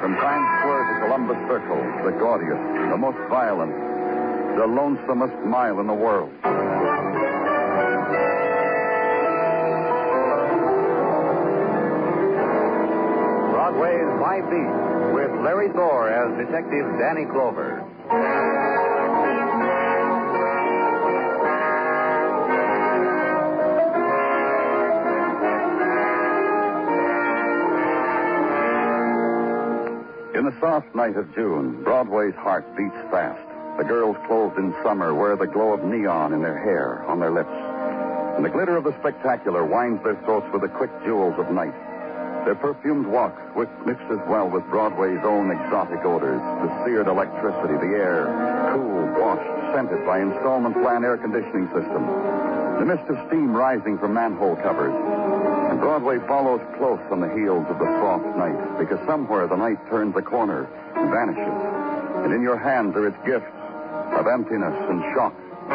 From Times Square to Columbus Circle, the gaudiest, the most violent, the lonesomest mile in the world. Broadway's My Beat, with Larry Thor as Detective Danny Clover. In the soft night of June, Broadway's heart beats fast. The girls clothed in summer wear the glow of neon in their hair, on their lips. And the glitter of the spectacular winds their throats with the quick jewels of night. Their perfumed walk mixes well with Broadway's own exotic odors, the seared electricity, the air, cool, washed, scented by installment plan air conditioning system. The mist of steam rising from manhole covers. And Broadway follows close on the heels of the soft night, because somewhere the night turns a corner and vanishes. And in your hands are its gifts of emptiness and shock.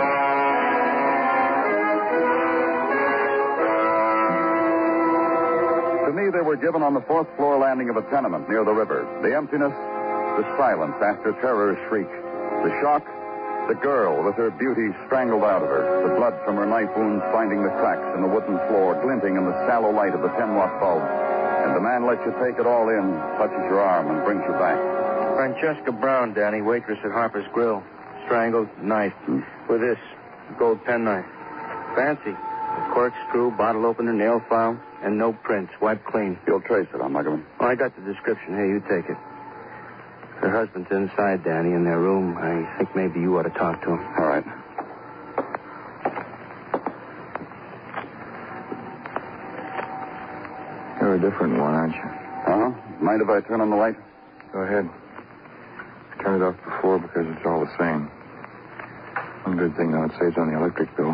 To me, they were given on the fourth floor landing of a tenement near the river. The emptiness, the silence after terror's shriek. The shock, the girl with her beauty strangled out of her. The blood from her knife wounds finding the cracks in the wooden floor, glinting in the sallow light of the 10-watt bulb. And the man lets you take it all in, touches your arm, and brings you back. Francesca Brown, Danny, waitress at Harper's Grill. Strangled, knifed. With this gold penknife. Fancy. A corkscrew, bottle opener, nail file, and no prints. Wiped clean. You'll trace it, Muggerman. Oh, I got the description. Here, you take it. Her husband's inside, Danny, in their room. I think maybe you ought to talk to him. All right. You're a different one, aren't you? Uh-huh. Mind if I turn on the light? Go ahead. I turned it off before because it's all the same. One good thing, though, it saves on the electric bill.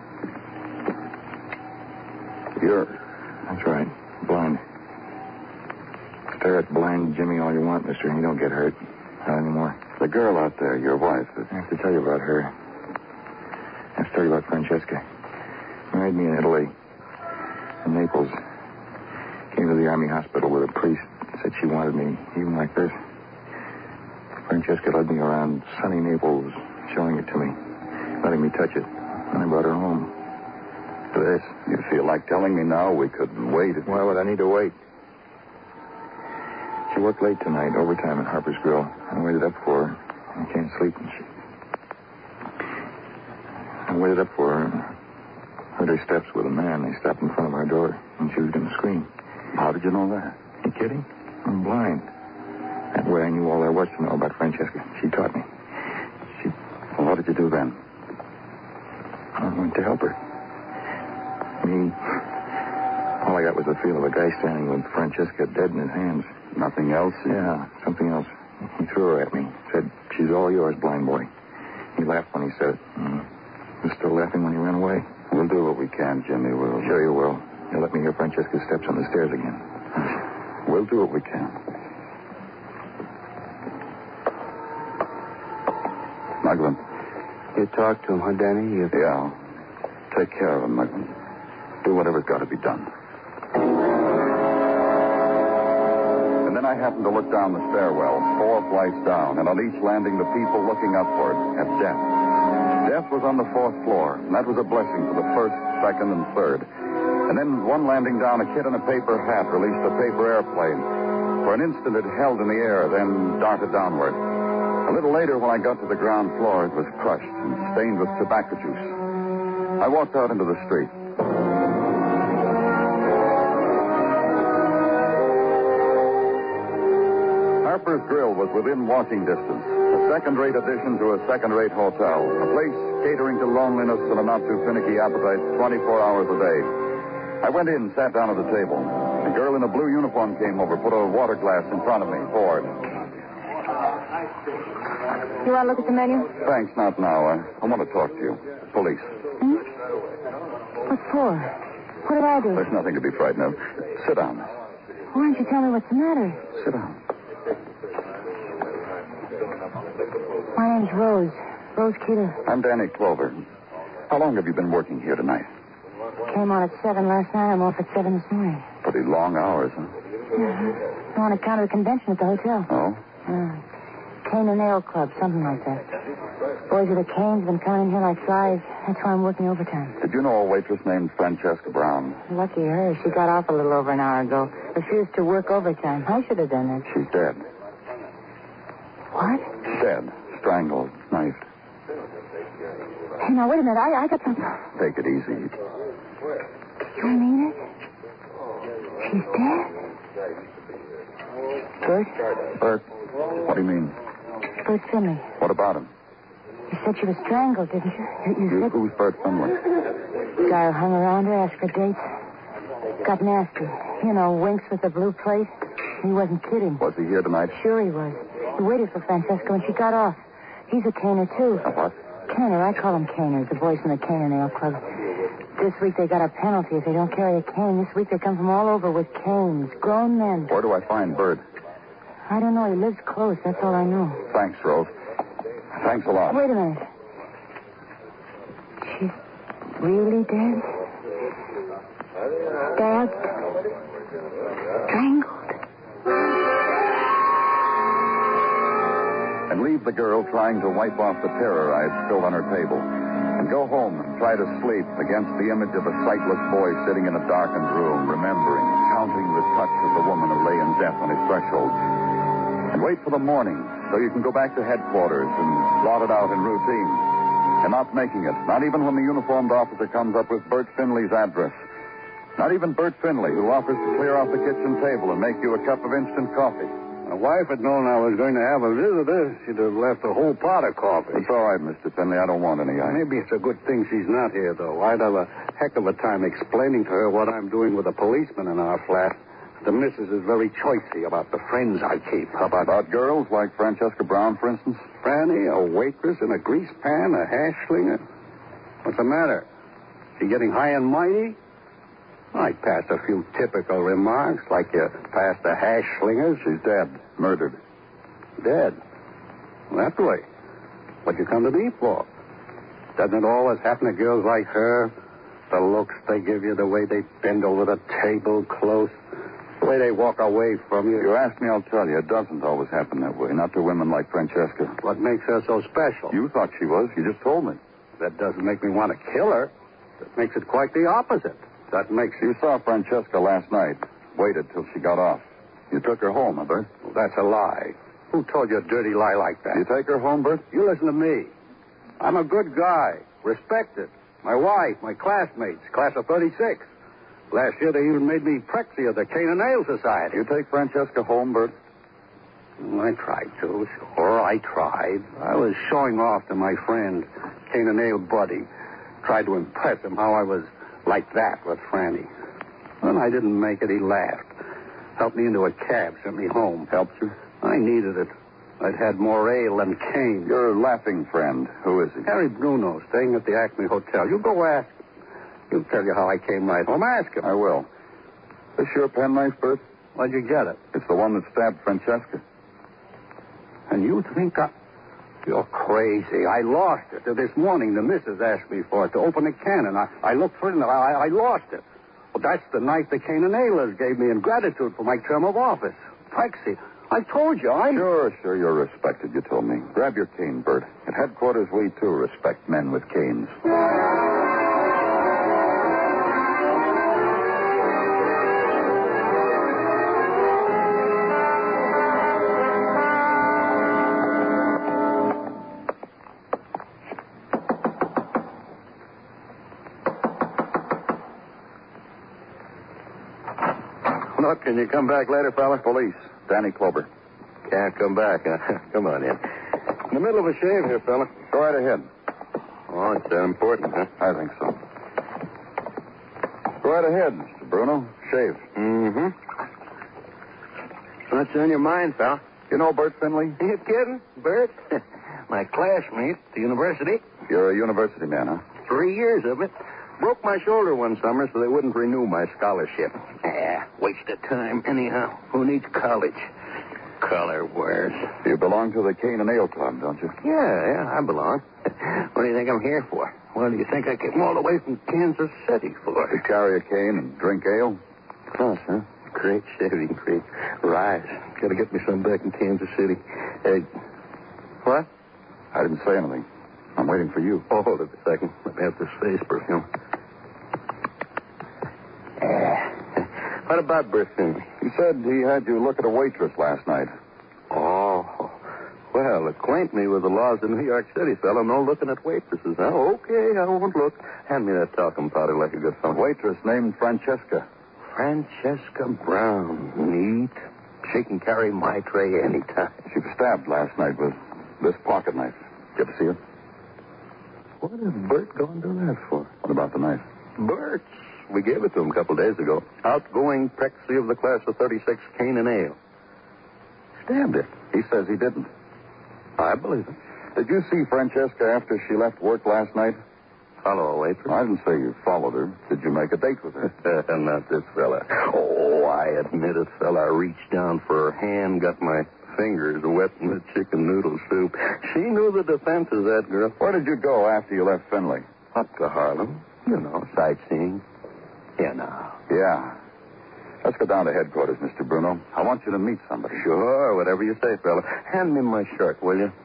That's right. Blind. Stare at blind Jimmy all you want, mister. You don't get hurt. Not anymore. The girl out there, your wife. I have to tell you about her. I have to tell you about Francesca. Married me in Italy. In Naples. Came to the army hospital with a priest. Said she wanted me, even like this. Francesca led me around sunny Naples, showing it to me. Letting me touch it. And I brought her home. To this. You feel like telling me now we could wait? Why would I need to wait? She worked late tonight, overtime at Harper's Grill. I waited up for her. I can't sleep. I waited up for her and heard her steps with a man. They stopped in front of our door, and she was going to scream. How did you know that? You kidding? I'm blind. That way I knew all there was to know about Francesca. She taught me. Well, what did you do then? I went to help her. Me. All I got was the feel of a guy standing with Francesca dead in his hands. Nothing else? Yeah, something else. He threw her at me. Said, she's all yours, blind boy. He laughed when he said it. He was still laughing when he ran away. We'll do what we can, Jimmy. Sure you will. You'll let me hear Francesca's steps on the stairs again. We'll do what we can. Mugland. You talk to him, huh, Danny? Yeah. Take care of him, Mugland. Do whatever's got to be done. And then I happened to look down the stairwell, 4 flights down, and on each landing the people looking upward at death. Death was on the 4th floor, and that was a blessing for the 1st, 2nd, and 3rd. And then one landing down, a kid in a paper hat released a paper airplane. For an instant it held in the air, then darted downward. A little later, when I got to the ground floor, it was crushed and stained with tobacco juice. I walked out into the street. Harper's Grill was within walking distance. A second-rate addition to a second-rate hotel. A place catering to loneliness and a not-too-finicky appetite 24 hours a day. I went in, sat down at the table. A girl in a blue uniform came over, put a water glass in front of me, poured. You want to look at the menu? Thanks, not now. I want to talk to you. Police. What for? What did I do? There's nothing to be frightened of. Sit down. Why don't you tell me what's the matter? Sit down. My name's Rose. Rose Keeler. I'm Danny Clover. How long have you been working here tonight? Came on at 7 last night. I'm off at 7 this morning. But Pretty long hours, huh? Yeah. On account of the convention at the hotel. Oh? Cane and Nail Club, something like that. Boys with the canes have been coming in here like flies. That's why I'm working overtime. Did you know a waitress named Francesca Brown? Lucky her. She got off a little over an hour ago. Refused to work overtime. I should have done that. She's dead. What? Dead. Strangled. Knifed. Hey, now, wait a minute. I got some... Take it easy. You mean it? She's dead? Bert? Bert? What do you mean? Bert Finley. What about him? You said she was strangled, didn't you? You said... Who's Bert Finley? The guy who hung around her, asked for dates. Got nasty. You know, winks with the blue plate. He wasn't kidding. Was he here tonight? Sure he was. He waited for Francesca when she got off. He's a caner, too. A what? Caner. I call them caners, the boys from the Cane and Nail Club. This week they got a penalty if they don't carry a cane. This week they come from all over with canes. Grown men. Where do I find Bert? I don't know. He lives close. That's all I know. Thanks, Rose. Thanks a lot. Wait a minute. She's really dead? Stabbed? Strangled? And leave the girl trying to wipe off the terror I had spilled on her table. And go home and try to sleep against the image of a sightless boy sitting in a darkened room, remembering, counting the touch of the woman who lay in death on his threshold. And wait for the morning so you can go back to headquarters and blot it out in routine. And not making it, not even when the uniformed officer comes up with Bert Finley's address. Not even Bert Finley, who offers to clear off the kitchen table and make you a cup of instant coffee. My wife had known I was going to have a visitor. She'd have left a whole pot of coffee. It's all right, Mr. Finley. I don't want any ice. Maybe it's a good thing she's not here, though. I'd have a heck of a time explaining to her what I'm doing with a policeman in our flat. The missus is very choicy about the friends I keep. About girls like Francesca Brown, for instance? Franny, a waitress in a grease pan, a hash slinger. What's the matter? She getting high and mighty? I passed a few typical remarks, like you passed the hash slingers. She's dead. Murdered. Dead? Well, that way. What'd you come to me for? Doesn't it always happen to girls like her? The looks they give you, the way they bend over the table close, the way they walk away from you. You ask me, I'll tell you. It doesn't always happen that way. Not to women like Francesca. What makes her so special? You thought she was. You just told me. That doesn't make me want to kill her. That makes it quite the opposite. That makes You saw Francesca last night. Waited till she got off. You took her home, huh, Bert? Well, that's a lie. Who told you a dirty lie like that? You take her home, Bert? You listen to me. I'm a good guy. Respected. My wife, my classmates, class of 36. Last year they even made me Prexy of the Cane and Nail Society. You take Francesca home, Bert? I tried to, sure. I tried. I was showing off to my friend, Cane and Nail Buddy. Tried to impress him how I was like that with Franny. When I didn't make it, he laughed. Helped me into a cab, sent me home. Helped you? I needed it. I'd had more ale than cane. Your laughing friend. Who is he? Harry Bruno, staying at the Acme Hotel. You go ask him. He'll tell you how I came right home. Ask him. I will. This your penknife, Bert? Where'd you get it? It's the one that stabbed Francesca. And you think You're crazy. I lost it. This morning, the missus asked me for it to open a can, and I looked for it, and I lost it. Well, that's the knife the Cane and Nailers gave me in gratitude for my term of office. Prexy, I told you, Sure, you're respected, you told me. Grab your cane, Bert. At headquarters, we, too, respect men with canes. Look, can you come back later, fella? Police. Danny Clover. Can't come back, huh? Come on in. In the middle of a shave here, fella. Go right ahead. Oh, it's that important, huh? I think so. Go right ahead, Mr. Bruno. Shave. Mm-hmm. What's on your mind, pal? You know Bert Finley? Are you kidding, Bert? My classmate at the university. You're a university man, huh? 3 years of it. Broke my shoulder one summer so they wouldn't renew my scholarship. Waste of time. Anyhow, who needs college? Color wears. You belong to the Cane and Nail Club, don't you? Yeah, I belong. What do you think I'm here for? What do you think I came all the way from Kansas City for? To carry a cane and drink ale? Cross, huh? Great shaving, great rise. Got to get me some back in Kansas City. What? I didn't say anything. I'm waiting for you. Oh, hold it a second. Let me have this face perfume. What about Burfin? He said he had you look at a waitress last night. Oh. Well, acquaint me with the laws of New York City, fella. No looking at waitresses. Oh, okay, I won't look. Hand me that talcum powder like a good fellow. Waitress named Francesca. Francesca Brown. Neat. She can carry my tray anytime. She was stabbed last night with this pocket knife. Did you ever see her? What is Bert going to do that for? What about the knife? Bert's. We gave it to him a couple days ago. Outgoing Prexy of the class of 36, Cane and Ale. Stabbed it. He says he didn't. I believe it. Did you see Francesca after she left work last night? Follow a waitress? I didn't say you followed her. Did you make a date with her? Not this fella. Oh, I admit it, fella. I reached down for her hand, got my fingers wet in the chicken noodle soup. She knew the defenses, that girl. Where did you go after you left Finley? Up to Harlem. You know, sightseeing. Yeah. Let's go down to headquarters, Mr. Bruno. I want you to meet somebody. Sure, whatever you say, fella. Hand me my shirt, will you?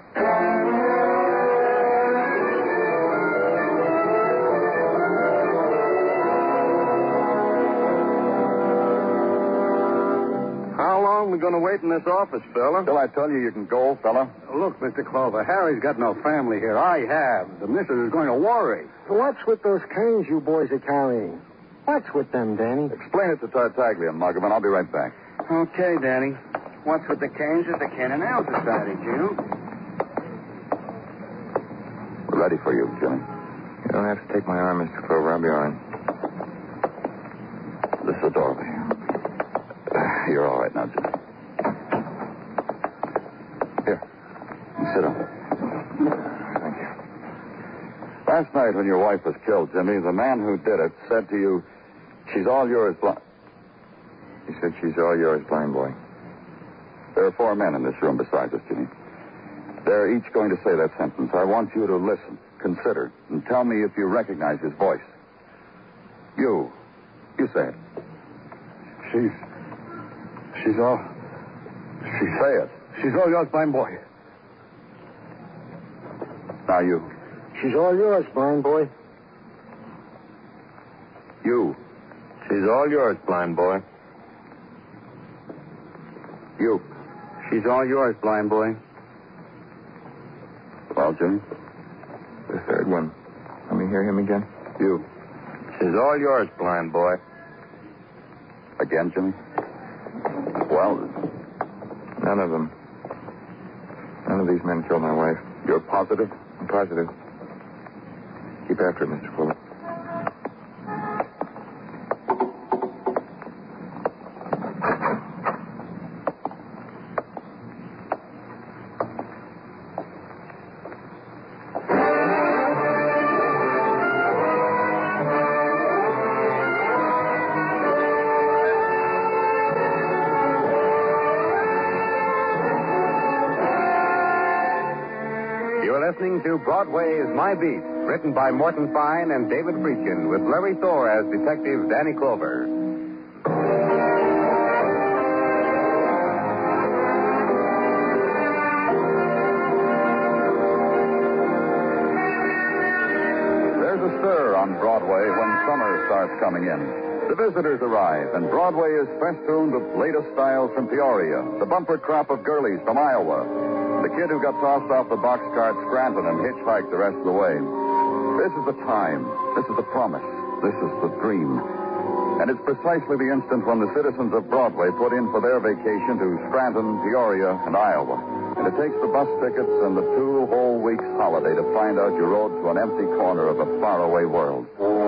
How long are we going to wait in this office, fella? Till I tell you can go, fella. Look, Mr. Clover, Harry's got no family here. I have. The missus is going to worry. What's with those canes you boys are carrying? What's with them, Danny? Explain it to Tartaglia, Muggerman. I'll be right back. Okay, Danny. What's with the canes at the Cane and Ale Society, Gino? We're ready for you, Jimmy. You don't have to take my arm, Mr. Clover. I'll be all right. This is the doorway. You're all right now, Jimmy. Here. You sit down. Thank you. Last night when your wife was killed, Jimmy, the man who did it said to you, she's all yours, He said she's all yours, blind boy. There are 4 men in this room besides us, Jimmy. They're each going to say that sentence. I want you to listen, consider, and tell me if you recognize his voice. You say it. She's all... Say it. She's all yours, blind boy. Now you. She's all yours, blind boy. You. She's all yours, blind boy. You. She's all yours, blind boy. Well, Jimmy? The third one. Let me hear him again. You. She's all yours, blind boy. Again, Jimmy? Well, None of them. None of these men killed my wife. you're positive? I'm positive. Keep after it, Mr. Fuller. Listening to Broadway's My Beat, written by Morton Fine and David Friedkin, with Larry Thor as Detective Danny Clover. There's a stir on Broadway when summer starts coming in. The visitors arrive, and Broadway is festooned with latest styles from Peoria, the bumper crop of girlies from Iowa, the kid who got tossed off the boxcar at Scranton and hitchhiked the rest of the way. This is the time. This is the promise. This is the dream. And it's precisely the instant when the citizens of Broadway put in for their vacation to Scranton, Peoria, and Iowa. And it takes the bus tickets and the 2 whole weeks' holiday to find out you rode to an empty corner of a faraway world.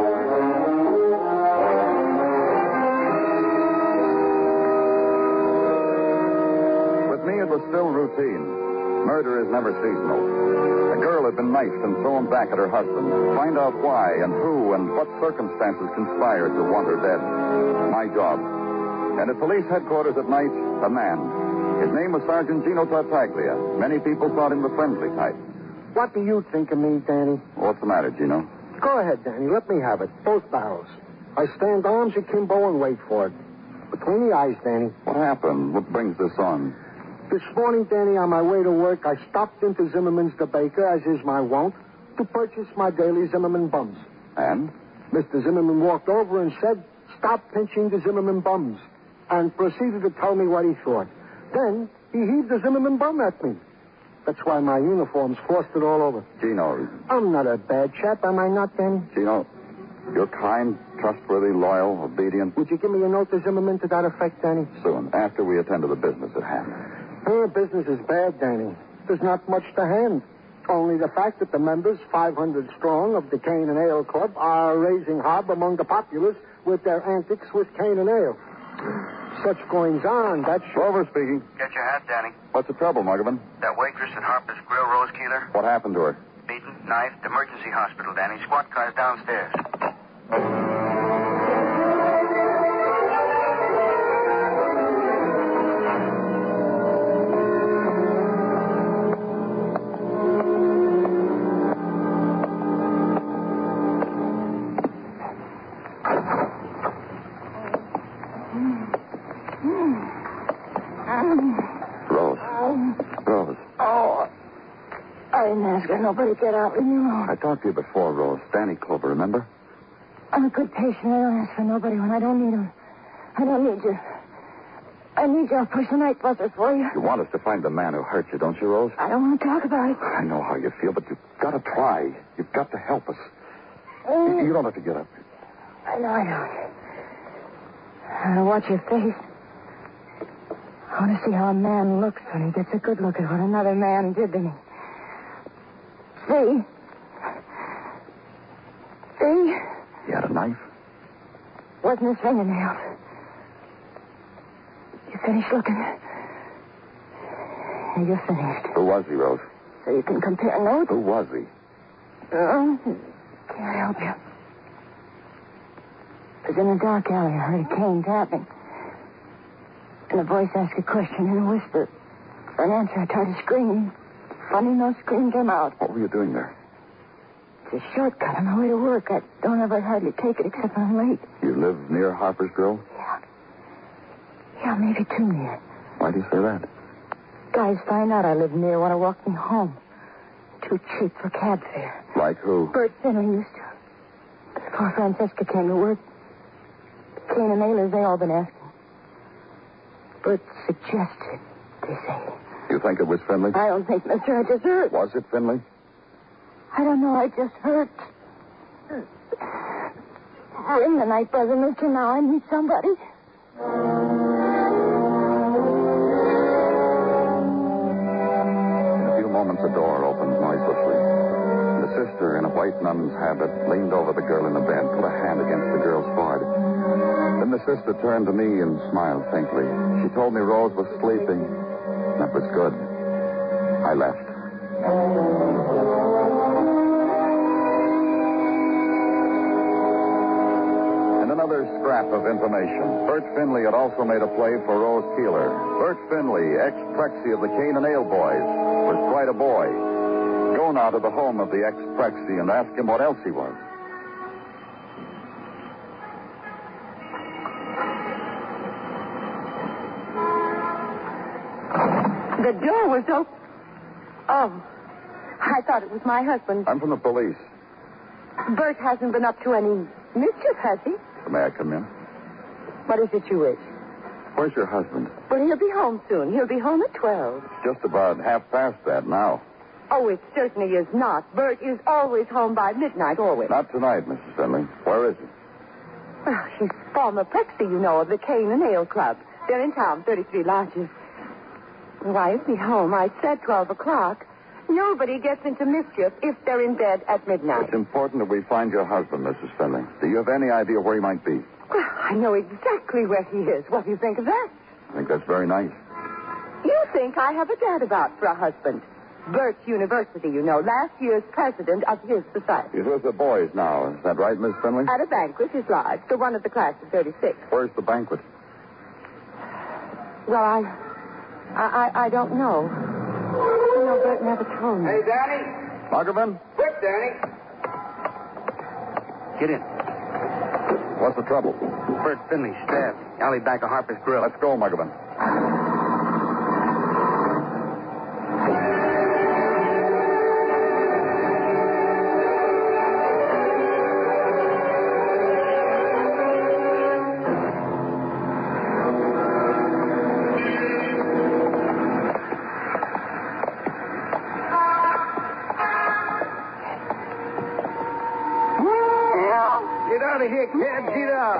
With me, it was still routine. Murder is never seasonal. A girl had been knifed and thrown back at her husband. Find out why and who and what circumstances conspired to want her dead. My job. And at police headquarters at night, a man. His name was Sergeant Gino Tartaglia. Many people thought him the friendly type. What do you think of me, Danny? What's the matter, Gino? Go ahead, Danny. Let me have it. Both barrels. I stand arms akimbo and wait for it. Between the eyes, Danny. What happened? What brings this on? This morning, Danny, on my way to work, I stopped into Zimmerman's the baker, as is my wont, to purchase my daily Zimmerman bums. And? Mr. Zimmerman walked over and said, "Stop pinching the Zimmerman bums," and proceeded to tell me what he thought. Then he heaved the Zimmerman bum at me. That's why my uniform's frosted all over. Gino. I'm not a bad chap, am I not, Danny? Gino, you're kind, trustworthy, loyal, obedient. Would you give me a note to Zimmerman to that effect, Danny? Soon, after we attend to the business at hand. Her business is bad, Danny. There's not much to hand. Only the fact that the members, 500 strong, of the Cane and Ale Club are raising hob among the populace with their antics with cane and ale. Such goings on, that's... Grover speaking. Get your hat, Danny. What's the trouble, Muggerman? That waitress at Harper's Grill, Rose Keeler, What happened to her? beaten, knifed, emergency hospital, Danny. Squad car's downstairs. Rose. Oh, I didn't ask her. Nobody get out. Leave me alone. I talked to you before, Rose. Danny Clover, remember? I'm a good patient. I don't ask for nobody when I don't need them. I don't need you. I need you. I'll push the night buzzer for you. You want us to find the man who hurt you, don't you, Rose? I don't want to talk about it. I know how you feel, but you've got to try. You've got to help us. Oh, You don't have to get up. I know I don't. I don't watch your face. I want to see how a man looks when he gets a good look at what another man did to me. See? See? He had a knife? Wasn't his fingernails. You finished looking? Yeah, you're finished. Who was he, Rose? So you can compare notes? Who was he? Oh, can't help you. It was in a dark alley. I heard a cane tapping. And a voice asked a question in a whisper. For an answer, I tried to scream. Funny, no scream came out. What were you doing there? It's a shortcut on my way to work. I don't ever hardly take it except when I'm late. You live near Harper's Grill? Yeah, maybe too near. Why do you say that? Guys find out I live near, want to walk me home. Too cheap for cab fare. Like who? Bert Finley used to. Before Francesca came to work. Cane and Nailers, they all been asking. Bert suggested, they say. You think it was Finley? I don't think, mister. I just heard. Was it Finley? I don't know. I just heard. Ring the night buzzer, mister. Now I need somebody. In a few moments, a door opened noiselessly. The sister, in a white nun's habit, leaned over the girl in the bed, put a hand against the girl's forehead. Then the sister turned to me and smiled faintly. She told me Rose was sleeping. That was good. I left. And another scrap of information. Bert Finley had also made a play for Rose Keeler. Bert Finley, ex-Prexy of the Cane and Ale Boys, was quite a boy. Go now to the home of the ex-Prexy and ask him what else he was. The door was open. Oh, I thought it was my husband. I'm from the police. Bert hasn't been up to any mischief, has he? May I come in? What is it you wish? Where's your husband? Well, he'll be home soon. He'll be home at 12. Just about half past that now. Oh, it certainly is not. Bert is always home by midnight, always. Not tonight, Mrs. Finley. Where is he? Well, he's former Prexy, you know, of the Cane and Ale Club. They're in town, 33 Lodges. Why isn't he home? I said 12 o'clock. Nobody gets into mischief if they're in bed at midnight. It's important that we find your husband, Mrs. Finley. Do you have any idea where he might be? Well, I know exactly where he is. What do you think of that? I think that's very nice. You think I have a dad about for a husband. Bert University, you know, last year's president of his society. He's with the boys now. Is that right, Miss Finley? At a banquet, his lodge, the one of the class of 36. Where's the banquet? Well, I don't know. You know, Bert never told me. Hey, Danny. Muggerman? Quick, Danny. Get in. What's the trouble? Bert Finley stabbed. Alley back of Harper's Grill. Let's go, Muggavan. Get out of here, Cab. Get out.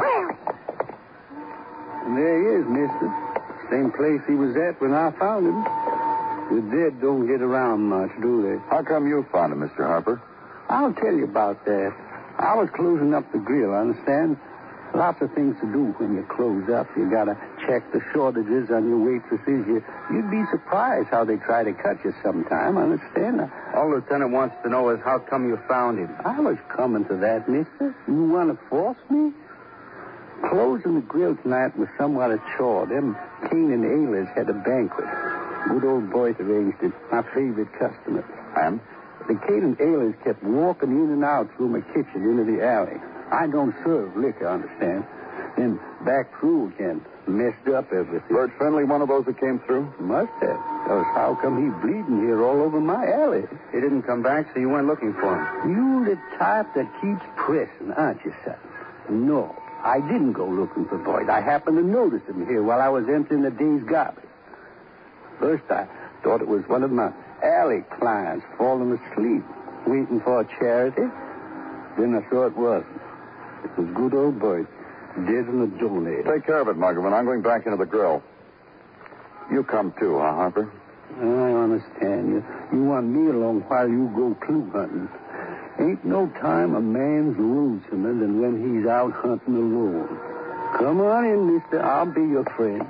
And there he is, mister. Same place he was at when I found him. The dead don't get around much, do they? How come you found him, Mr. Harper? I'll tell you about that. I was closing up the grill, understand? Lots of things to do when you close up. You gotta check the shortages on your waitresses. You'd be surprised how they try to cut you sometime, understand? All the lieutenant wants to know is how come you found him. I was coming to that, mister. You want to force me? Closing the grill tonight was somewhat a chore. Them Kane and Ehlers had a banquet. Good old Boyd arranged it. My favorite customer. And? The Kane and Ehlers kept walking in and out through my kitchen into the alley. I don't serve liquor, understand? Then back through again. Messed up everything. Bert Finley, one of those that came through? Must have. Else how come he bleeding here all over my alley? He didn't come back, so you went looking for him. You the type that keeps pressing, aren't you, son? No, I didn't go looking for Boyd. I happened to notice him here while I was emptying the day's garbage. First, I thought it was one of my alley clients falling asleep, waiting for a charity. Then I saw it wasn't. It was good old Boyd, dead in a doornail. Take care of it, Muggavan. I'm going back into the grill. You come too, huh, Harper? I understand you. You want me along while you go clue hunting. Ain't no time a man's lonesomer than when he's out hunting alone. Come on in, mister. I'll be your friend.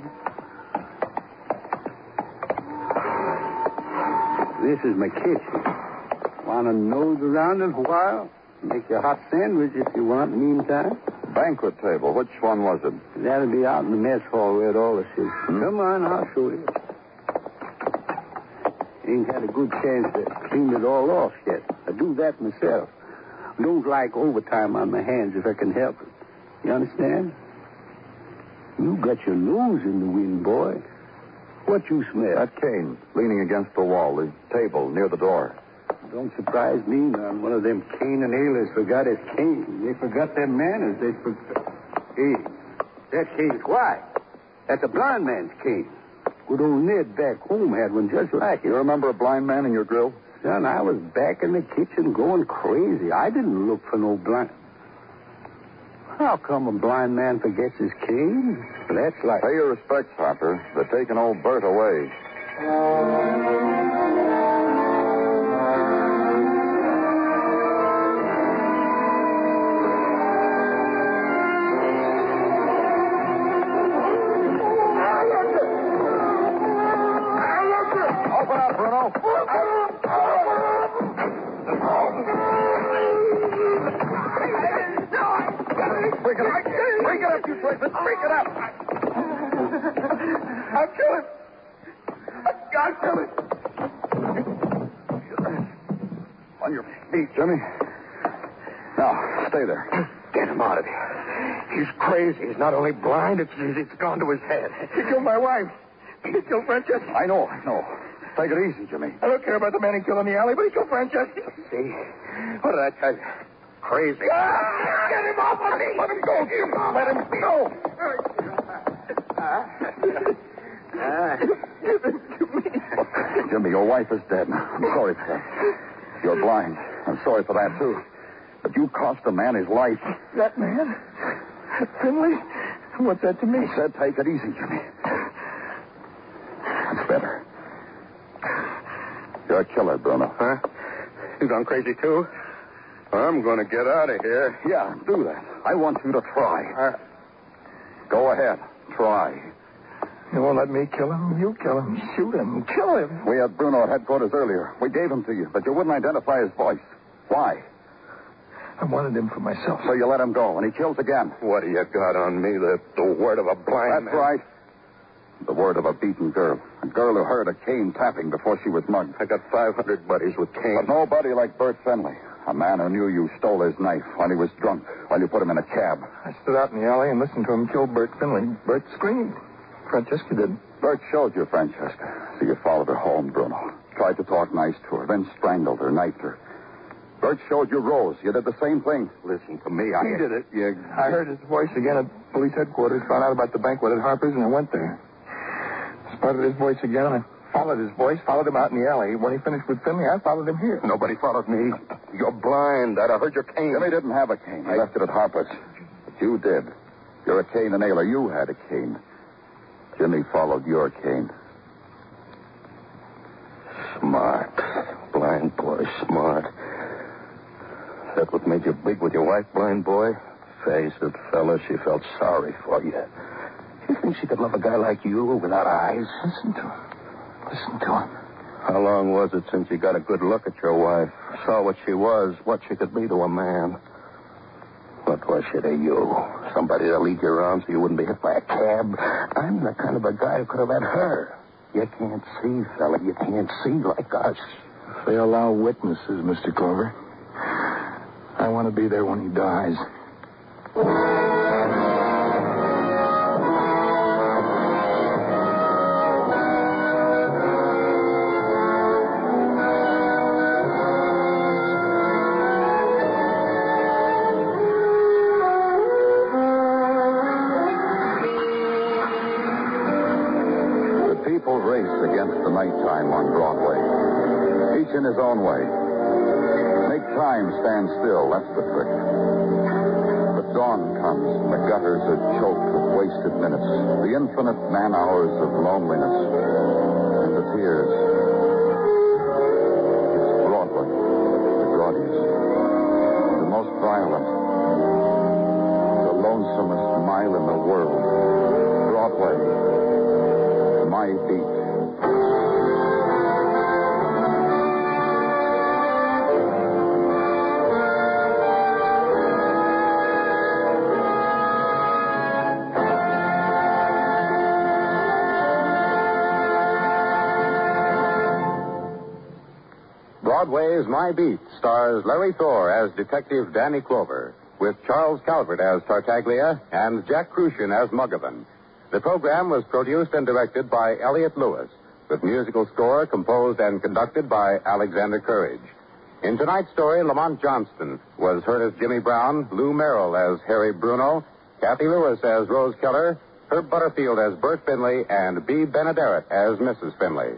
This is my kitchen. Want to nose around it a while? Make you a hot sandwich if you want, meantime. Banquet table. Which one was it? That'll be out in the mess hall where it all is. Come on, I'll show you. Ain't had a good chance to clean it all off yet. I do that myself. Don't like overtime on my hands if I can help it. You understand? You got your nose in the wind, boy. What you smell? That cane leaning against the wall, the table near the door. Don't surprise me none. One of them Kane and Ehlers forgot his cane. They forgot their manners. They forgot... Hey, that cane's white. That's a blind man's cane. Good old Ned back home had one just like it. You remember a blind man in your grill? Son, I was back in the kitchen going crazy. I didn't look for no blind... How come a blind man forgets his cane? That's like... Pay your respects, Harper. They're taking old Bert away. Open up, Bruno. Break it up, you twins. Break it up. I'll kill him. I'll kill him. On your feet, Jimmy. Now, stay there. Get him out of here. He's crazy. He's not only blind, it's gone to his head. He killed my wife. He killed Francesca. I know. Take it easy, Jimmy. I don't care about the man he killed in the alley, but he killed Francesca. See? What did I tell you? Crazy. Get him off of me! Let him go. Let him go. Give him to me. Jimmy, your wife is dead. I'm sorry for that. You're blind. I'm sorry for that, too. But you cost a man his life. That man? Finley? What's that to me? I said take it easy, Jimmy. That's better. You're a killer, Bruno. Huh? You gone crazy, too? I'm going to get out of here. Yeah, do that. I want you to try. Go ahead. Try. You won't let me kill him? You kill him. Shoot him. Kill him. We had Bruno at headquarters earlier. We gave him to you, but you wouldn't identify his voice. Why? I wanted him for myself. So you let him go, and he kills again. What do you got on me? The word of a blind man? That's right. The word of a beaten girl. A girl who heard a cane tapping before she was mugged. I got 500 buddies with canes. But nobody like Bert Finley. A man who knew you stole his knife while he was drunk, while you put him in a cab. I stood out in the alley and listened to him kill Bert Finley. Bert screamed. Francesca did. Bert showed you Francesca. So you followed her home, Bruno. Tried to talk nice to her, then strangled her, knifed her. Bert showed you Rose. You did the same thing. Listen to me. I did it. I heard his voice again at police headquarters, found out about the banquet at Harper's, and I went there. Spotted his voice again, and I followed his voice, followed him out in the alley. When he finished with Finley, I followed him here. Nobody followed me. You're blind. I'd have heard your cane. Jimmy didn't have a cane. He left it at Harper's. But you did. You're a cane and nailer. You had a cane. Jimmy followed your cane. Smart. Blind boy, smart. That what made you big with your wife, blind boy? Face it, fella, she felt sorry for you. You think she could love a guy like you without eyes? Listen to him. Listen to him. How long was it since you got a good look at your wife? Saw what she was, what she could be to a man? What was she to you? Somebody to lead you around so you wouldn't be hit by a cab? I'm the kind of a guy who could have had her. You can't see, fella. You can't see like us. If they allow witnesses, Mr. Clover, I want to be there when he dies. The people raced against the nighttime on Broadway, each in his own way. Make time stand still, that's the trick. But dawn comes, and the gutters are choked with wasted minutes, the infinite man-hours of loneliness, and the tears. It's Broadway, the gaudiest, the most violent, the lonesomest mile in the world. Broadway, my beat. Broadway's My Beat stars Larry Thor as Detective Danny Clover, with Charles Calvert as Tartaglia and Jack Crucian as Muggavan. The program was produced and directed by Elliott Lewis, with musical score composed and conducted by Alexander Courage. In tonight's story, Lamont Johnston was heard as Jimmy Brown, Lou Merrill as Harry Bruno, Kathy Lewis as Rose Keller, Herb Butterfield as Bert Finley, and Bea Benaderet as Mrs. Finley.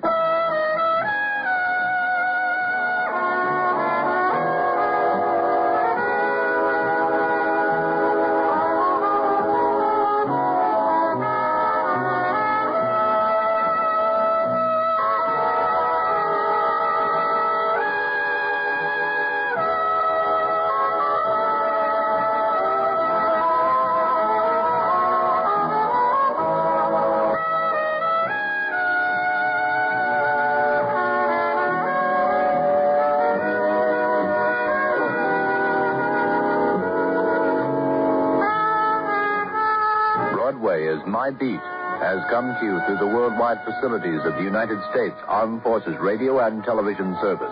Broadway is My Beat has come to you through the worldwide facilities of the United States Armed Forces Radio and Television Service.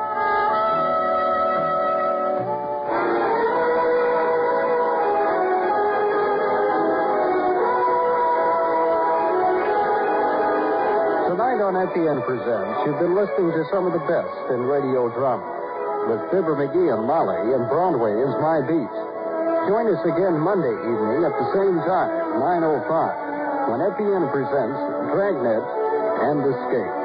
Tonight on FEN Presents, you've been listening to some of the best in radio drama with Fibber McGee and Molly and Broadway is My Beat. Join us again Monday evening at the same time, 9:05, when FEN presents Dragnet and Escape.